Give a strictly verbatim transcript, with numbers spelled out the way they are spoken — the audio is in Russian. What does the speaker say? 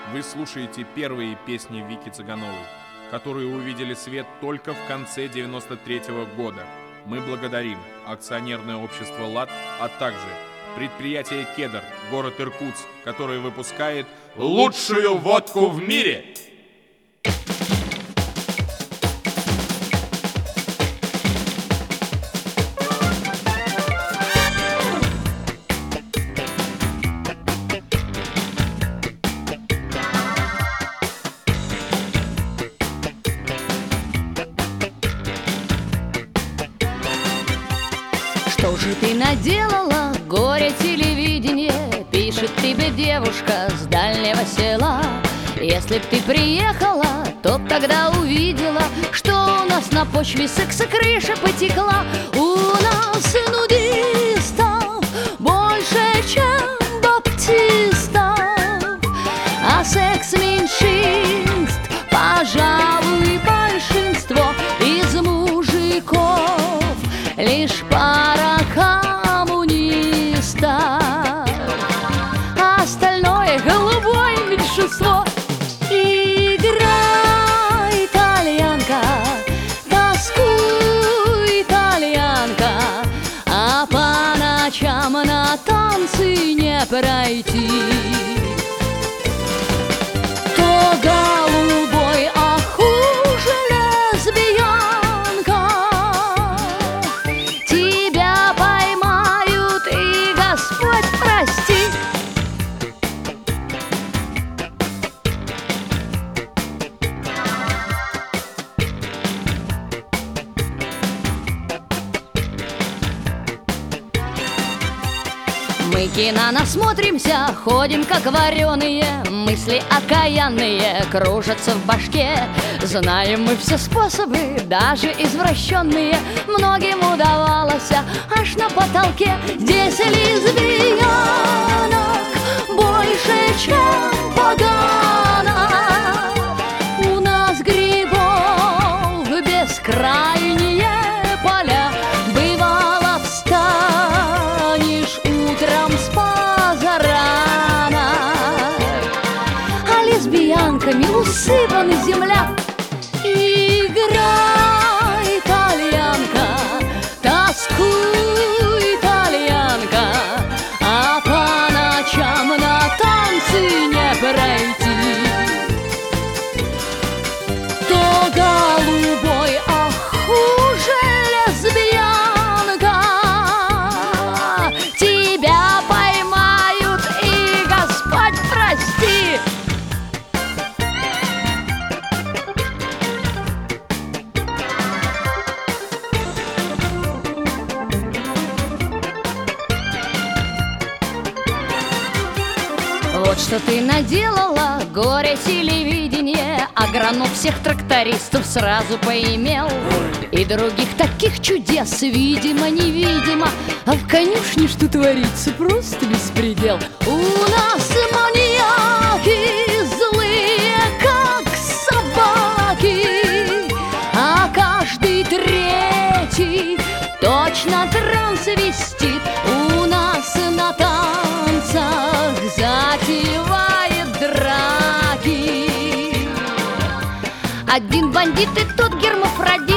Вы слушаете первые песни Вики Цыгановой, которые увидели свет только в конце девяносто третьего года. Мы благодарим акционерное общество «ЛАД», а также предприятие «Кедр», город Иркутск, который выпускает лучшую водку в мире. Что же ты наделала, горе телевидение? Пишет тебе девушка с дальнего села. Если б ты приехала, то б тогда увидела, что у нас на почве секса крыша потекла. У нас нудистов больше, чем баптистов, а секс меньшинств, пожалуй, большинство. Из мужиков лишь пара коммунистов, а остальное голубое меньшинство. Играй, итальянка, тоскуй, итальянка, а по ночам на танцы не пройти. То голубой, а хуже лесбиянка, тебя поймают и Господь прости. Мы кино насмотримся, ходим как вареные, мысли окаянные кружатся в башке. Знаем мы все способы, даже извращенные, многим удавалось аж на потолке. Здесь лесбиянок больше, чем поганок. У нас грибов бескрайние поля. Бывало, встанешь утром с позарана, а лесбиянками усыпана земля. Играй, итальянка, тоскуй, итальянка, а по ночам на танцы не пройти. То голубой, а хуже лесбиянка, тебя поймают и Господь прости. Вот что ты наделала, горе телевидение. Агроном всех трактористов сразу поимел, и других таких чудес, видимо-невидимо. А в конюшне что творится, просто беспредел. У нас маньяки злые, как собаки, а каждый третий точно трансвестит. У нас на танцах затевает драки один бандит, и тот гермафродит.